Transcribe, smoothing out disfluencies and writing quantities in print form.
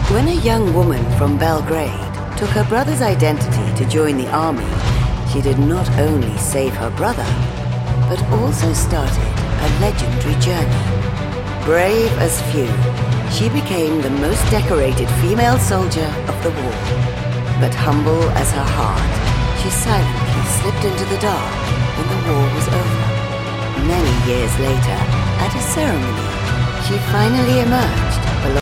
When a young woman from Belgrade took her brother's identity to join the army, she did not only save her brother, but also started a legendary journey. Brave as few, she became the most decorated female soldier of the war. But humble as her heart, she silently slipped into the dark when the war was over. Many years later, at a ceremony, she finally emerged